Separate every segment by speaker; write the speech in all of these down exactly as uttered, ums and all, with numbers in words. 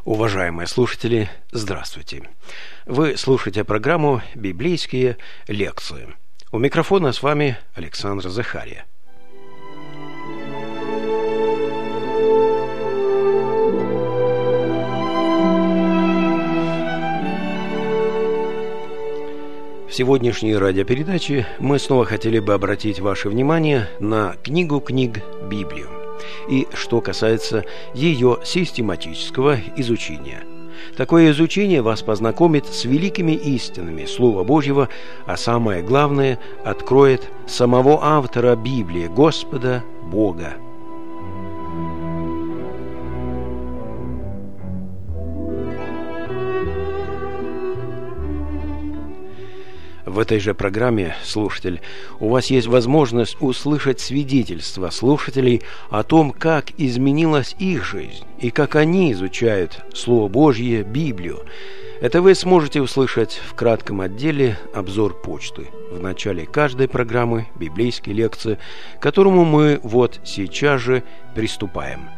Speaker 1: Уважаемые слушатели, здравствуйте! Вы слушаете программу «Библейские лекции». У микрофона с вами Александр Захария. В сегодняшней радиопередаче мы снова хотели бы обратить ваше внимание на книгу книг Библию и что касается ее систематического изучения. Такое изучение вас познакомит с великими истинами Слова Божьего, а самое главное, откроет самого автора Библии, Господа Бога. В этой же программе, слушатель, у вас есть возможность услышать свидетельства слушателей о том, как изменилась их жизнь и как они изучают Слово Божье, Библию. Это вы сможете услышать в кратком отделе «Обзор почты» в начале каждой программы «Библейские лекции», к которому мы вот сейчас же приступаем.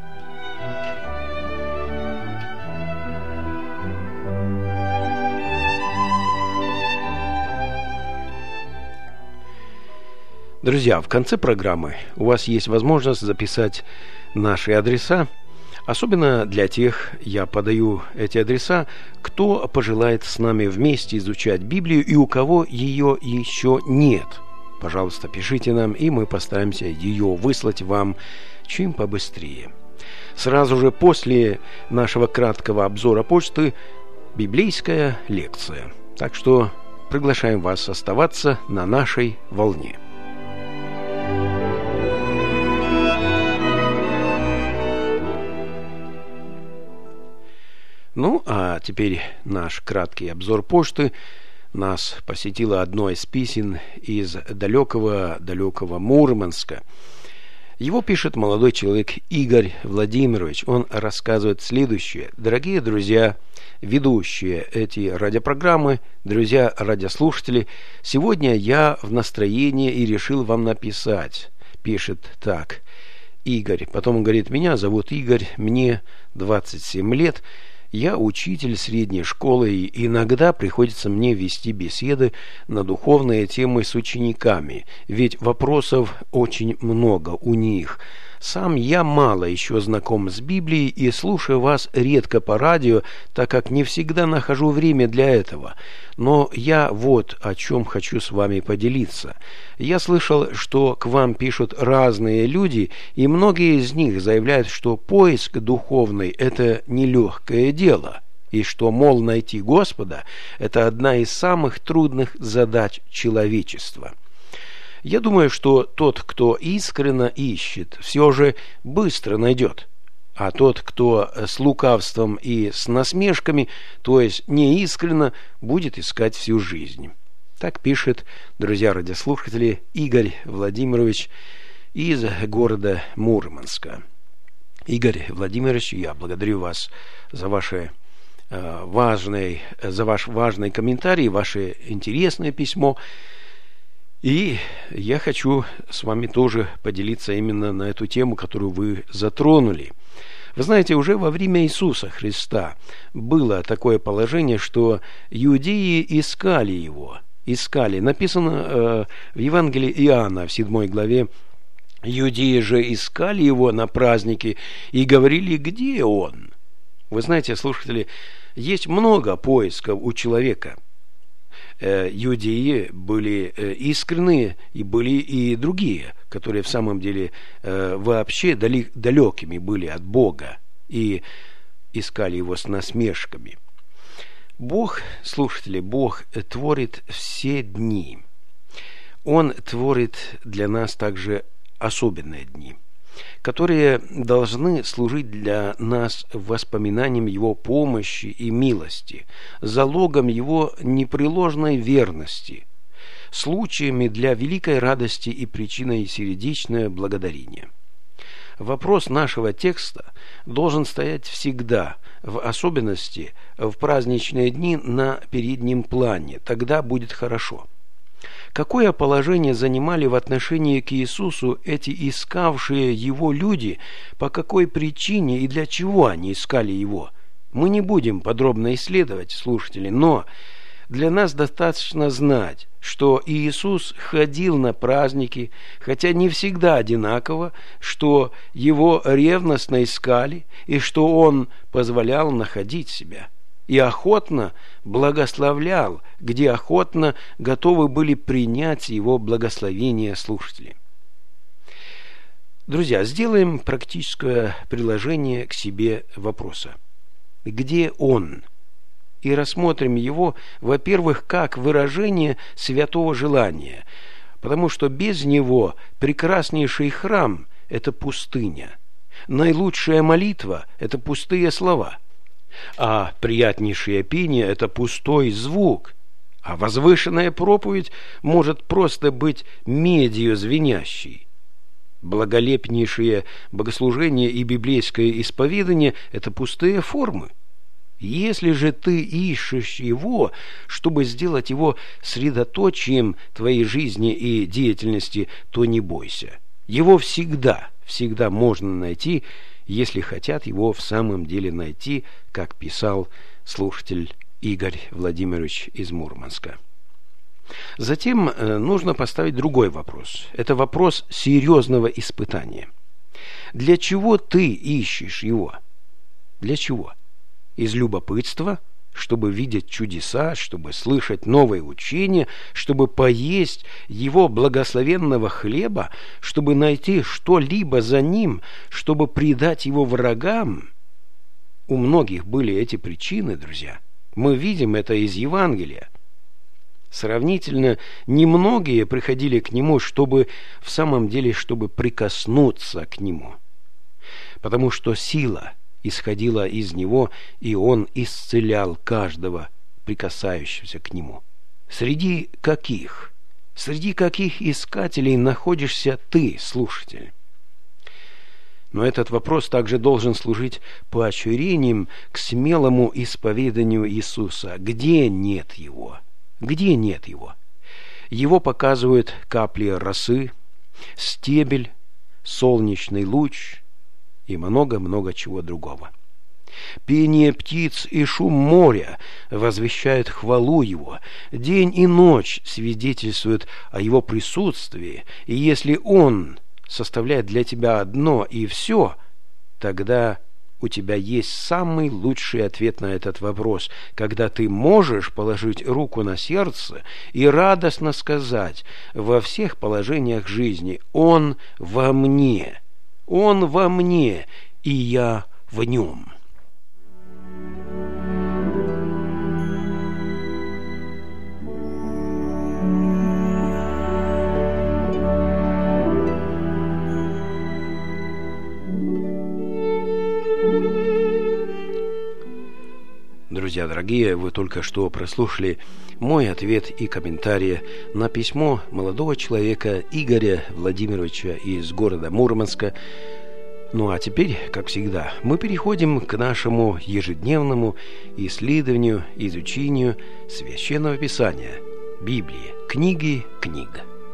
Speaker 1: Друзья, в конце программы у вас есть возможность записать наши адреса. Особенно для тех, я подаю эти адреса, кто пожелает с нами вместе изучать Библию и у кого ее еще нет. Пожалуйста, пишите нам, и мы постараемся ее выслать вам чем побыстрее. Сразу же после нашего краткого обзора почты библейская лекция. Так что приглашаем вас оставаться на нашей волне. Ну, а теперь наш краткий обзор почты. Нас посетило одно из писем из далекого-далекого Мурманска. Его пишет молодой человек Игорь Владимирович. Он рассказывает следующее. Дорогие друзья, ведущие эти радиопрограммы, друзья радиослушатели, сегодня я в настроении и решил вам написать. Пишет так. Игорь. Потом он говорит, меня зовут Игорь, мне двадцать семь лет. Я учитель средней школы, и иногда приходится мне вести беседы на духовные темы с учениками, ведь вопросов очень много у них. Сам я мало еще знаком с Библией и слушаю вас редко по радио, так как не всегда нахожу время для этого. Но я вот о чем хочу с вами поделиться. Я слышал, что к вам пишут разные люди, и многие из них заявляют, что поиск духовный – это нелегкое дело, и что, мол, найти Господа – это одна из самых трудных задач человечества. Я думаю, что тот, кто искренне ищет, все же быстро найдет. А тот, кто с лукавством и с насмешками, то есть неискренно, будет искать всю жизнь. Так пишет, друзья радиослушатели, Игорь Владимирович из города Мурманска. Игорь Владимирович, я благодарю вас за ваши э, важные, за ваш важный комментарий, ваше интересное письмо. И я хочу с вами тоже поделиться именно на эту тему, которую вы затронули. Вы знаете, уже во время Иисуса Христа было такое положение, что иудеи искали Его. Искали. Написано э, в Евангелии Иоанна в седьмой главе, иудеи же искали Его на празднике и говорили, где Он? Вы знаете, слушатели, есть много поисков у человека. Иудеи были искренние, и были и другие, которые в самом деле вообще далекими были от Бога и искали Его с насмешками. Бог, слушатели, Бог творит все дни. Он творит для нас также особенные дни, которые должны служить для нас воспоминанием Его помощи и милости, залогом Его непреложной верности, случаями для великой радости и причиной сердечного благодарения. Вопрос нашего текста должен стоять всегда, в особенности в праздничные дни, на переднем плане. Тогда будет хорошо. Какое положение занимали в отношении к Иисусу эти искавшие Его люди, по какой причине и для чего они искали Его? Мы не будем подробно исследовать, слушатели, но для нас достаточно знать, что Иисус ходил на праздники, хотя не всегда одинаково, что его ревностно искали и что он позволял находить себя. И охотно благословлял, где охотно готовы были принять его благословение слушатели. Друзья, сделаем практическое приложение к себе вопроса. Где он? И рассмотрим его, во-первых, как выражение святого желания, потому что без него прекраснейший храм – это пустыня, наилучшая молитва – это пустые слова, а приятнейшее пение – это пустой звук, а возвышенная проповедь может просто быть медью звенящей. Благолепнейшее богослужение и библейское исповедание – это пустые формы. Если же ты ищешь его, чтобы сделать его средоточием твоей жизни и деятельности, то не бойся. Его всегда, всегда можно найти, если хотят его в самом деле найти, как писал слушатель Игорь Владимирович из Мурманска. Затем нужно поставить другой вопрос. Это вопрос серьезного испытания. Для чего ты ищешь его? Для чего? Из любопытства, чтобы видеть чудеса, чтобы слышать новые учения, чтобы поесть его благословенного хлеба, чтобы найти что-либо за ним, чтобы предать его врагам? У многих были эти причины, друзья. Мы видим это из Евангелия. Сравнительно немногие приходили к нему, чтобы в самом деле, чтобы прикоснуться к нему. Потому что сила исходила из него, и он исцелял каждого, прикасающегося к нему. Среди каких? Среди каких искателей находишься ты, слушатель? Но этот вопрос также должен служить поощрением к смелому исповеданию Иисуса. Где нет его? Где нет его? Его показывают капли росы, стебель, солнечный луч и много-много чего другого. Пение птиц и шум моря возвещают хвалу его. День и ночь свидетельствуют о его присутствии. И если он составляет для тебя одно и все, тогда у тебя есть самый лучший ответ на этот вопрос, когда ты можешь положить руку на сердце и радостно сказать во всех положениях жизни: «Он во мне, Он во мне, и я в нем». Друзья дорогие, вы только что прослушали мой ответ и комментарий на письмо молодого человека Игоря Владимировича из города Мурманска. Ну а теперь, как всегда, мы переходим к нашему ежедневному исследованию, изучению Священного Писания, Библии, книги книг.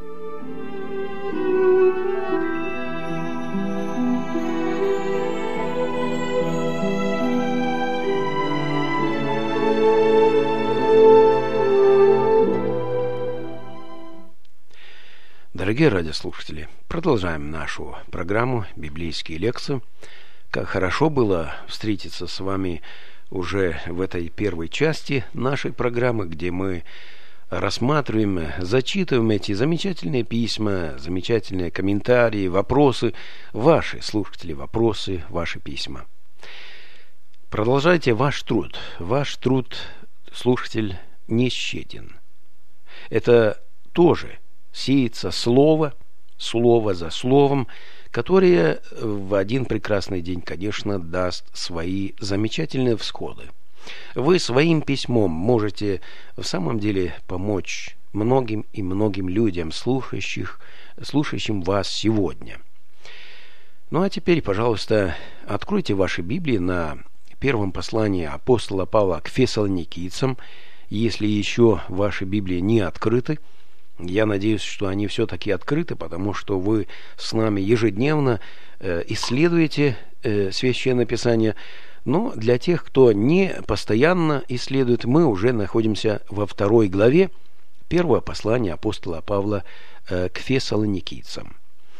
Speaker 1: Дорогие радиослушатели, продолжаем нашу программу «Библейские лекции». Как хорошо было встретиться с вами уже в этой первой части нашей программы, где мы рассматриваем, зачитываем эти замечательные письма, замечательные комментарии, вопросы, ваши, слушатели, вопросы, ваши письма. Продолжайте ваш труд. Ваш труд, слушатель, не щаден. Это тоже сеется слово, слово за словом, которое в один прекрасный день, конечно, даст свои замечательные всходы. Вы своим письмом можете в самом деле помочь многим и многим людям, слушающих, слушающим вас сегодня. Ну а теперь, пожалуйста, откройте ваши Библии на первом послании апостола Павла к фессалоникийцам. Если еще ваши Библии не открыты, я надеюсь, что они все-таки открыты, потому что вы с нами ежедневно э, исследуете э, Священное Писание. Но для тех, кто не постоянно исследует, мы уже находимся во второй главе первого послания апостола Павла э, к фессалоникийцам.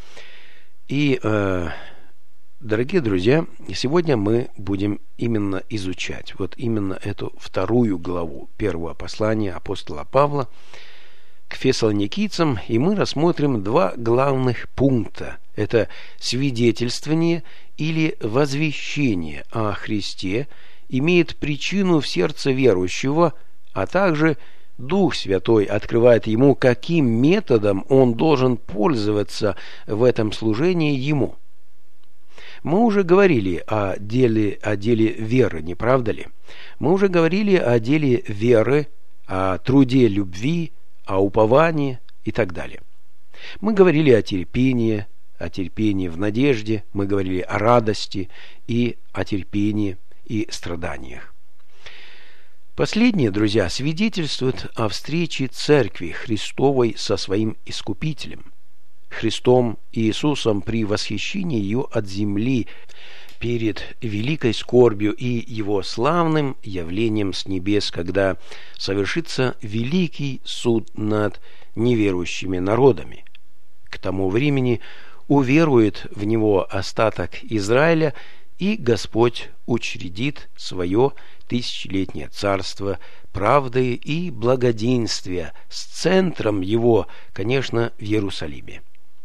Speaker 1: И, э, дорогие друзья, сегодня мы будем именно изучать вот именно эту вторую главу первого послания апостола Павла к фессалоникийцам, и мы рассмотрим два главных пункта. Это свидетельствование или возвещение о Христе имеет причину в сердце верующего, а также Дух Святой открывает ему, каким методом он должен пользоваться в этом служении ему. Мы уже говорили о деле, о деле веры, не правда ли? Мы уже говорили о деле веры, о труде любви, о уповании и так далее. Мы говорили о терпении, о терпении в надежде, мы говорили о радости и о терпении и страданиях. Последнее, друзья, свидетельствует о встрече Церкви Христовой со своим Искупителем, Христом Иисусом при восхищении ее от земли перед великой скорбью и его славным явлением с небес, когда совершится великий суд над неверующими народами. К тому времени уверует в него остаток Израиля, и Господь учредит свое тысячелетнее царство правды и благоденствия с центром его, конечно, в Иерусалиме.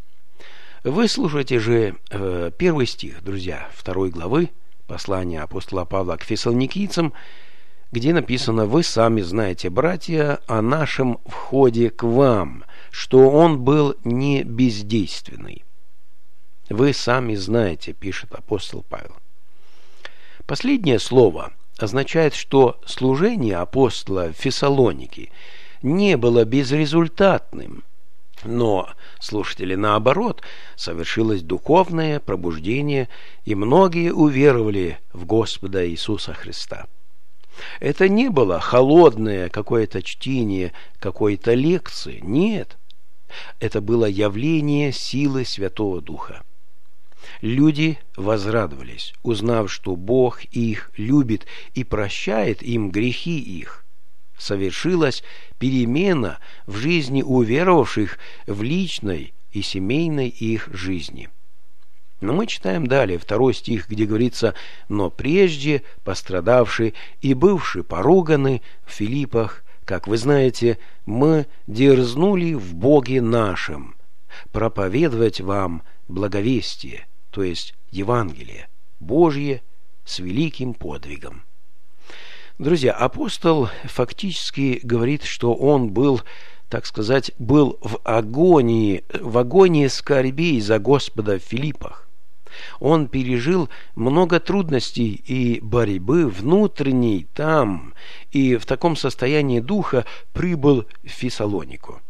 Speaker 1: Выслушайте же э, первый стих, друзья, второй главы послания апостола Павла к фессалоникийцам, где написано: «Вы сами знаете, братья, о нашем входе к вам, что он был не бездейственный». Вы сами знаете, пишет апостол Павел. Последнее слово означает, что служение апостола в Фессалонике не было безрезультатным, но, слушатели, наоборот, совершилось духовное пробуждение, и многие уверовали в Господа Иисуса Христа. Это не было холодное какое-то чтение какой-то лекции, нет. Это было явление силы Святого Духа. Люди возрадовались, узнав, что Бог их любит и прощает им грехи их. Совершилась перемена в жизни уверовавших в личной и семейной их жизни. Но мы читаем далее второй стих, где говорится: «Но прежде пострадавший и бывший поруганы в Филиппах, как вы знаете, мы дерзнули в Боге нашем проповедовать вам благовестие, то есть Евангелие Божье с великим подвигом». Друзья, апостол фактически говорит, что он был, так сказать, был в агонии, в агонии скорбей за Господа в Филиппах. Он пережил много трудностей и борьбы внутренней там, и в таком состоянии духа прибыл в Фессалонику.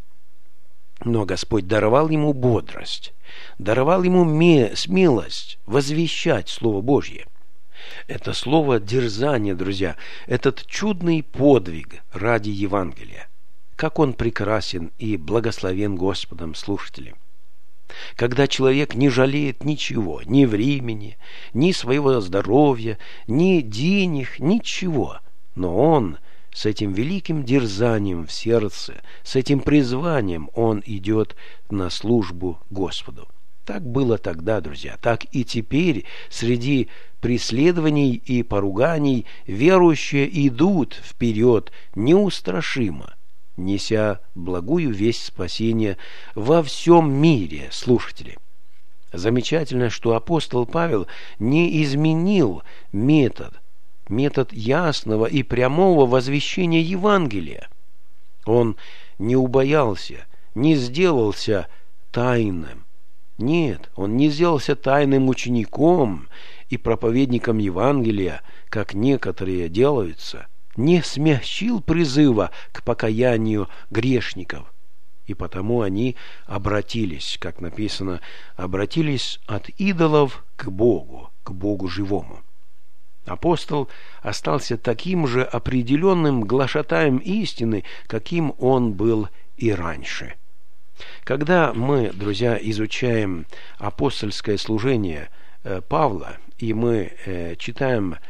Speaker 1: Но Господь даровал ему бодрость, даровал ему смелость возвещать Слово Божье. Это слово дерзание, друзья, этот чудный подвиг ради Евангелия. Как он прекрасен и благословен Господом, слушатели. Когда человек не жалеет ничего, ни времени, ни своего здоровья, ни денег, ничего, но он с этим великим дерзанием в сердце, с этим призванием он идет на службу Господу. Так было тогда, друзья, так и теперь среди преследований и поруганий верующие идут вперед неустрашимо, неся благую весть спасения во всем мире, слушатели. Замечательно, что апостол Павел не изменил метод, метод ясного и прямого возвещения Евангелия. Он не убоялся, не сделался тайным. Нет, он не сделался тайным учеником и проповедником Евангелия, как некоторые делаются, не смягчил призыва к покаянию грешников, и потому они обратились, как написано, обратились от идолов к Богу, к Богу живому. Апостол остался таким же определенным глашатаем истины, каким он был и раньше. Когда мы, друзья, изучаем апостольское служение Павла, и мы читаем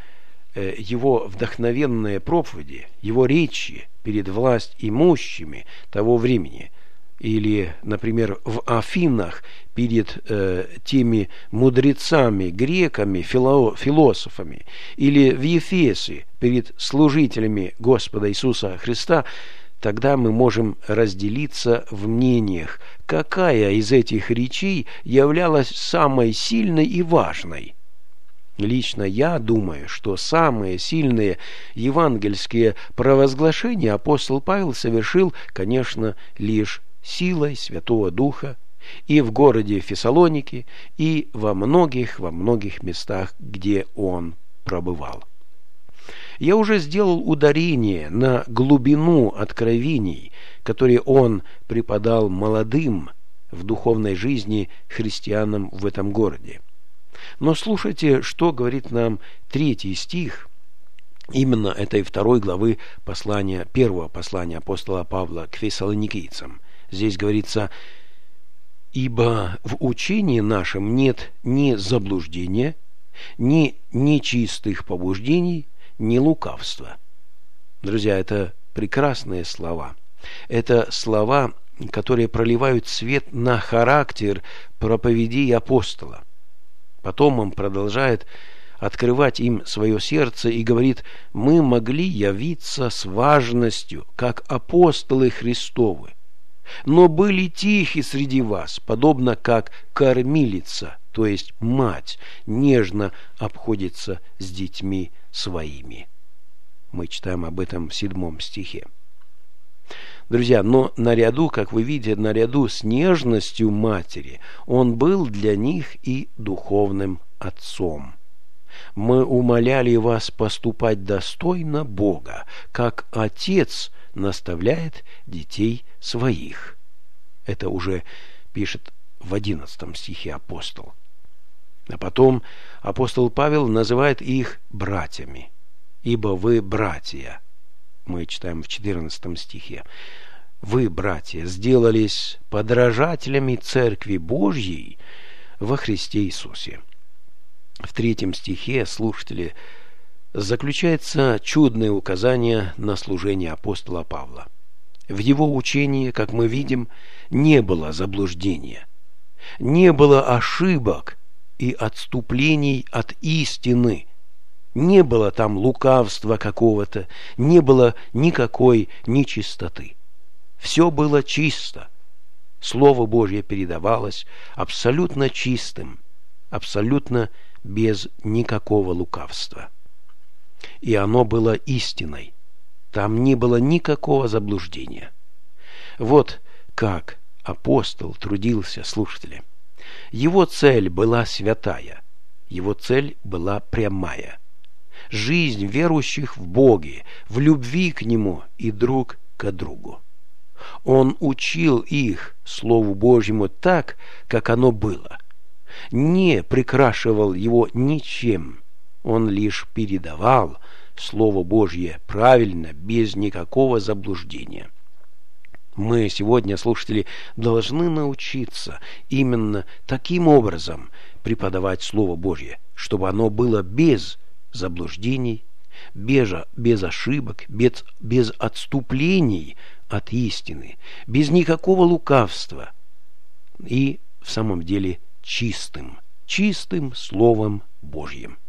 Speaker 1: его вдохновенные проповеди, его речи перед власть имущими того времени, или, например, в Афинах перед э, теми мудрецами, греками, фило, философами, или в Ефесе перед служителями Господа Иисуса Христа, тогда мы можем разделиться в мнениях, какая из этих речей являлась самой сильной и важной. Лично я думаю, что самые сильные евангельские провозглашения апостол Павел совершил, конечно, лишь силой Святого Духа и в городе Фессалоники, и во многих, во многих местах, где он пробывал. Я уже сделал ударение на глубину откровений, которые он преподал молодым в духовной жизни христианам в этом городе. Но слушайте, что говорит нам третий стих именно этой второй главы послания, первого послания апостола Павла к фессалоникийцам. Здесь говорится: «Ибо в учении нашем нет ни заблуждения, ни нечистых побуждений, ни лукавства». Друзья, это прекрасные слова. Это слова, которые проливают свет на характер проповедей апостола. Потом он продолжает открывать им свое сердце и говорит: «Мы могли явиться с важностью, как апостолы Христовы, но были тихи среди вас, подобно как кормилица, то есть мать, нежно обходится с детьми своими». Мы читаем об этом в седьмом стихе. Друзья, но наряду, как вы видите, наряду с нежностью матери, он был для них и духовным отцом. «Мы умоляли вас поступать достойно Бога, как отец наставляет детей своих». Это уже пишет в одиннадцатом стихе апостол. А потом апостол Павел называет их братьями. «Ибо вы братья». Мы читаем в четырнадцатом стихе. «Вы, братья, сделались подражателями Церкви Божьей во Христе Иисусе». В третьем стихе, слушатели, заключается чудное указание на служение апостола Павла. В его учении, как мы видим, не было заблуждения, не было ошибок и отступлений от истины. Не было там лукавства какого-то, не было никакой нечистоты. Все было чисто. Слово Божье передавалось абсолютно чистым, абсолютно без никакого лукавства. И оно было истиной. Там не было никакого заблуждения. Вот как апостол трудился, слушатели. Его цель была святая, его цель была прямая. Жизнь верующих в Боге, в любви к Нему и друг к другу. Он учил их Слову Божьему так, как оно было. Не прикрашивал его ничем. Он лишь передавал Слово Божье правильно, без никакого заблуждения. Мы сегодня, слушатели, должны научиться именно таким образом преподавать Слово Божье, чтобы оно было без заблуждений, без, без ошибок, без, без отступлений от истины, без никакого лукавства и в самом деле чистым, чистым Словом Божьим.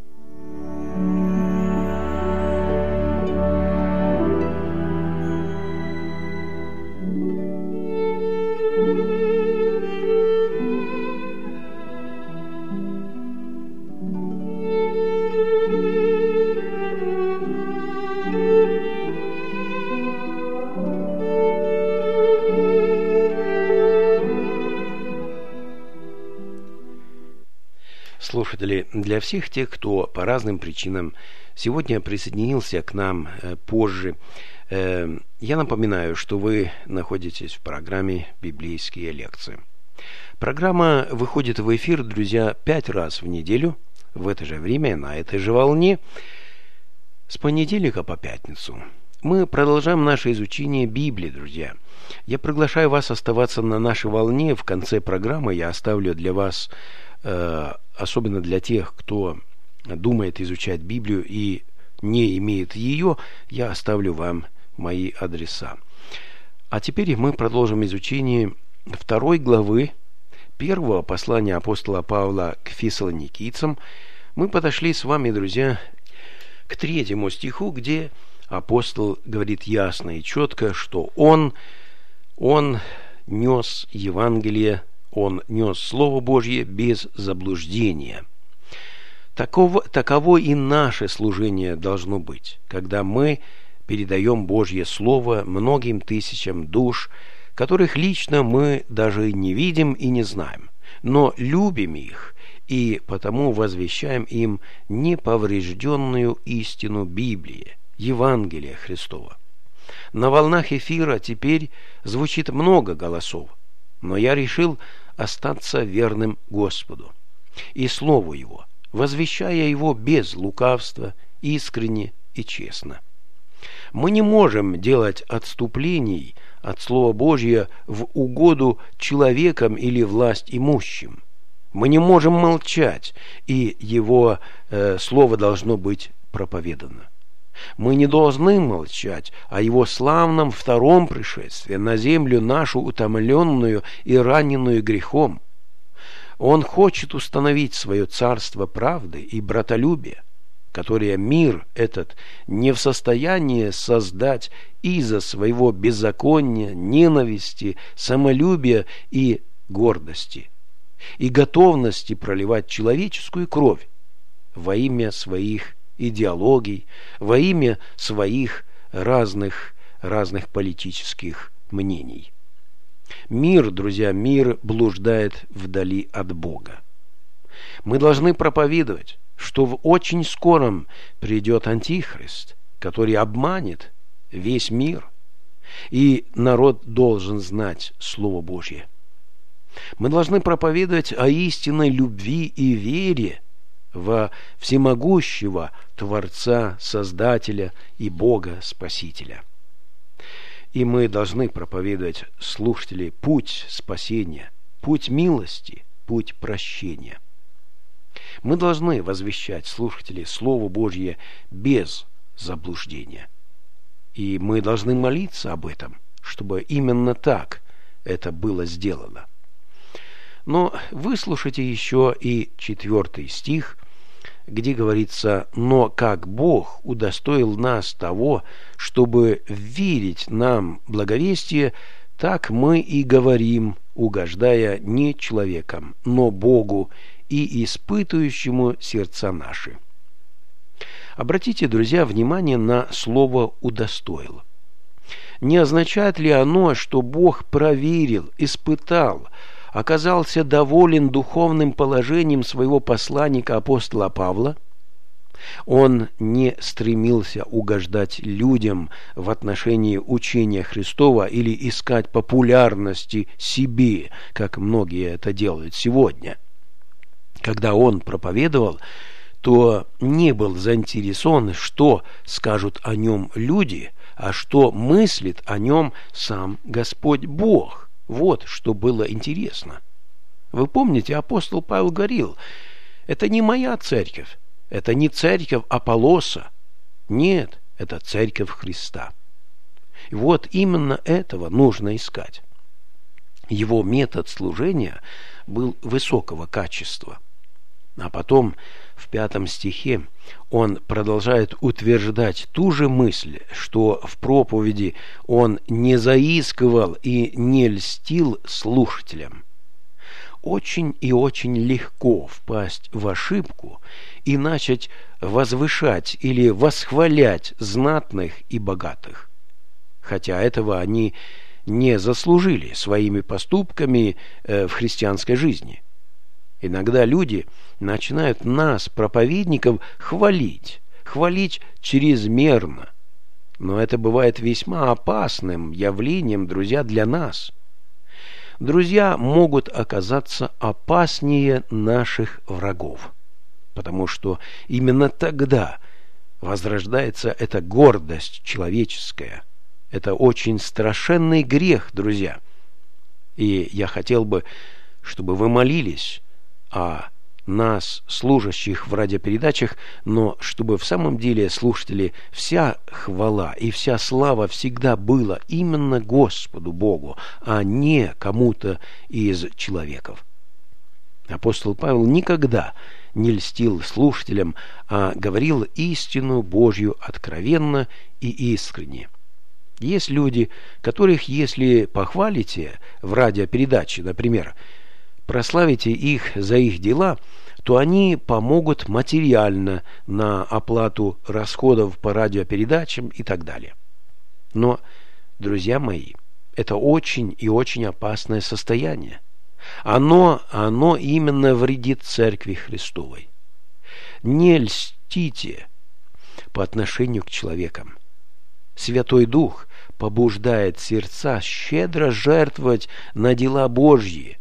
Speaker 1: Слушатели, для всех тех, кто по разным причинам сегодня присоединился к нам э, позже, э, я напоминаю, что вы находитесь в программе «Библейские лекции». Программа выходит в эфир, друзья, пять раз в неделю, в это же время, на этой же волне, с понедельника по пятницу. Мы продолжаем наше изучение Библии, друзья. Я приглашаю вас оставаться на нашей волне. В конце программы я оставлю для вас, особенно для тех, кто думает изучать Библию и не имеет ее, я оставлю вам мои адреса. А теперь мы продолжим изучение второй главы первого послания апостола Павла к фессалоникийцам. Мы подошли с вами, друзья, к третьему стиху, где апостол говорит ясно и четко, что он, он нес Евангелие, он нес Слово Божье без заблуждения. Таково, таково и наше служение должно быть, когда мы передаем Божье Слово многим тысячам душ, которых лично мы даже не видим и не знаем, но любим их и потому возвещаем им неповрежденную истину Библии, Евангелия Христова. На волнах эфира теперь звучит много голосов, но я решил остаться верным Господу и Слову Его, возвещая его без лукавства, искренне и честно. Мы не можем делать отступлений от Слова Божьего в угоду человекам или власть имущим. Мы не можем молчать, и его э, Слово должно быть проповедано. Мы не должны молчать о его славном втором пришествии на землю нашу утомленную и раненую грехом. Он хочет установить свое царство правды и братолюбия, которое мир этот не в состоянии создать из-за своего беззакония, ненависти, самолюбия и гордости, и готовности проливать человеческую кровь во имя своих идеологий, во имя своих разных, разных политических мнений. Мир, друзья, мир блуждает вдали от Бога. Мы должны проповедовать, что в очень скором придет Антихрист, который обманет весь мир, и народ должен знать Слово Божье. Мы должны проповедовать о истинной любви и вере во всемогущего Творца, Создателя и Бога Спасителя. И мы должны проповедовать, слушатели, путь спасения, путь милости, путь прощения. Мы должны возвещать, слушатели, Слово Божье без заблуждения. И мы должны молиться об этом, чтобы именно так это было сделано. Но выслушайте еще и четвертый стих, где говорится: «Но как Бог удостоил нас того, чтобы верить нам благовестие, так мы и говорим, угождая не человекам, но Богу и испытующему сердца наши». Обратите, друзья, внимание на слово «удостоил». Не означает ли оно, что Бог проверил, испытал, оказался доволен духовным положением своего посланника апостола Павла? Он не стремился угождать людям в отношении учения Христова или искать популярности себе, как многие это делают сегодня. Когда он проповедовал, то не был заинтересован, что скажут о нем люди, а что мыслит о нем сам Господь Бог. Вот что было интересно. Вы помните, апостол Павел говорил: это не моя церковь, это не церковь Аполлоса, нет, это церковь Христа. И вот именно этого нужно искать. Его метод служения был высокого качества. А потом в пятом стихе он продолжает утверждать ту же мысль, что в проповеди он не заискивал и не льстил слушателям. Очень и очень легко впасть в ошибку и начать возвышать или восхвалять знатных и богатых, хотя этого они не заслужили своими поступками в христианской жизни. Иногда люди начинают нас, проповедников, хвалить, хвалить чрезмерно. Но это бывает весьма опасным явлением, друзья, для нас. Друзья могут оказаться опаснее наших врагов, потому что именно тогда возрождается эта гордость человеческая. Это очень страшенный грех, друзья. И я хотел бы, чтобы вы молились о нас, служащих в радиопередачах, но чтобы в самом деле, слушатели, вся хвала и вся слава всегда была именно Господу Богу, а не кому-то из человеков. Апостол Павел никогда не льстил слушателям, а говорил истину Божью откровенно и искренне. Есть люди, которых, если похвалите в радиопередаче, например, прославите их за их дела, то они помогут материально на оплату расходов по радиопередачам и так далее. Но, друзья мои, это очень и очень опасное состояние. Оно, оно именно вредит Церкви Христовой. Не льстите по отношению к человекам. Святой Дух побуждает сердца щедро жертвовать на дела Божьи.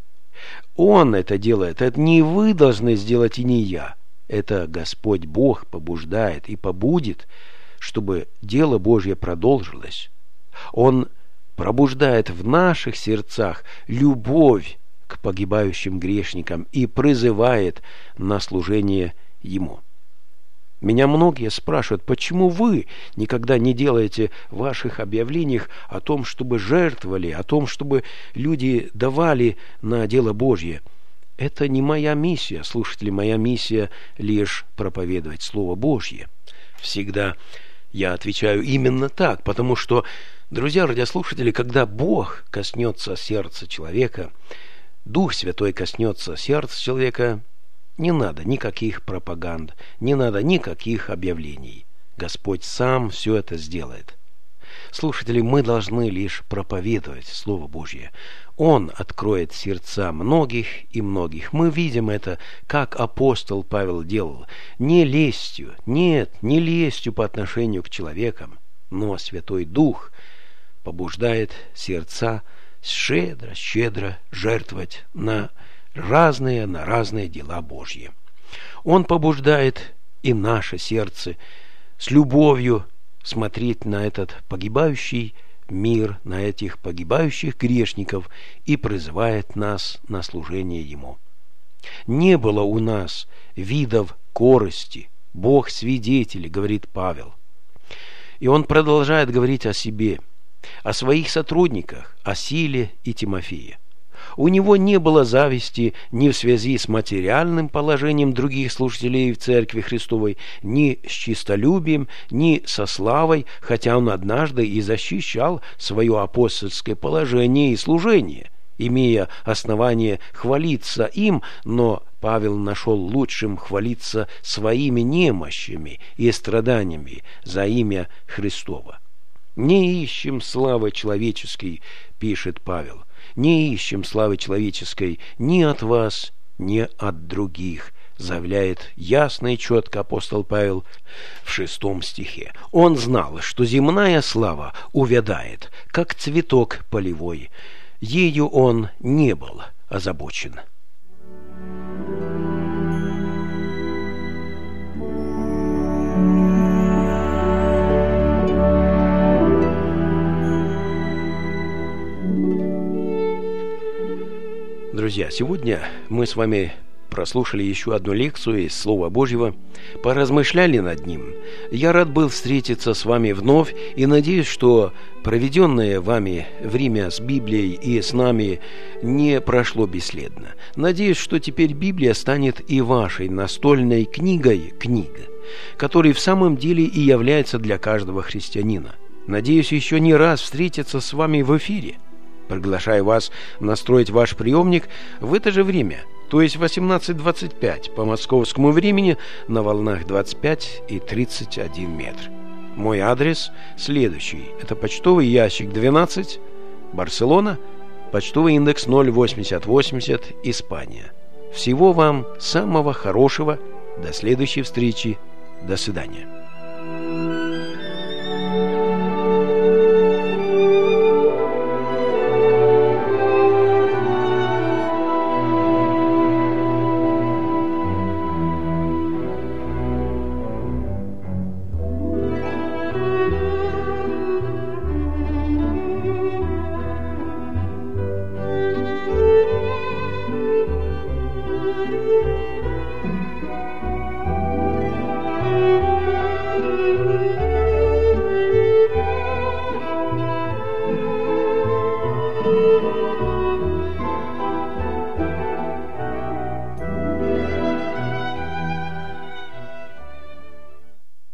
Speaker 1: Он это делает. Это не вы должны сделать и не я. Это Господь Бог побуждает и побудит, чтобы дело Божье продолжилось. Он пробуждает в наших сердцах любовь к погибающим грешникам и призывает на служение Ему. Меня многие спрашивают, почему вы никогда не делаете в ваших объявлениях о том, чтобы жертвовали, о том, чтобы люди давали на дело Божье. Это не моя миссия, слушатели, моя миссия лишь проповедовать Слово Божье. Всегда я отвечаю именно так, потому что, друзья радиослушатели, когда Бог коснется сердца человека, Дух Святой коснется сердца человека, не надо никаких пропаганд, не надо никаких объявлений. Господь сам все это сделает. Слушатели, мы должны лишь проповедовать Слово Божье. Он откроет сердца многих и многих. Мы видим это, как апостол Павел делал. Не лестью, нет, не лестью по отношению к человекам, но Святой Дух побуждает сердца щедро, щедро жертвовать на разные, на разные дела Божьи. Он побуждает и наше сердце с любовью смотреть на этот погибающий мир, на этих погибающих грешников и призывает нас на служение Ему. Не было у нас видов корысти, Бог свидетель, говорит Павел. И он продолжает говорить о себе, о своих сотрудниках, о Силе и Тимофее. У него не было зависти ни в связи с материальным положением других служителей в Церкви Христовой, ни с честолюбием, ни со славой, хотя он однажды и защищал свое апостольское положение и служение, имея основание хвалиться им, но Павел нашел лучшим хвалиться своими немощами и страданиями за имя Христово. «Не ищем славы человеческой», — пишет Павел, «не ищем славы человеческой ни от вас, ни от других», заявляет ясно и четко апостол Павел в шестом стихе. Он знал, что земная слава увядает, как цветок полевой. Ею он не был озабочен. Друзья, сегодня мы с вами прослушали еще одну лекцию из Слова Божьего, поразмышляли над ним. Я рад был встретиться с вами вновь и надеюсь, что проведенное вами время с Библией и с нами не прошло бесследно. Надеюсь, что теперь Библия станет и вашей настольной книгой, книга, которой в самом деле и является для каждого христианина. Надеюсь, еще не раз встретиться с вами в эфире. Приглашаю вас настроить ваш приемник в это же время, то есть восемнадцать двадцать пять по московскому времени на волнах двадцать пять и тридцать один метр. Мой адрес следующий. Это почтовый ящик двенадцать, Барселона, почтовый индекс ноль восемьдесят восемьдесят, Испания. Всего вам самого хорошего. До следующей встречи. До свидания. Thank you.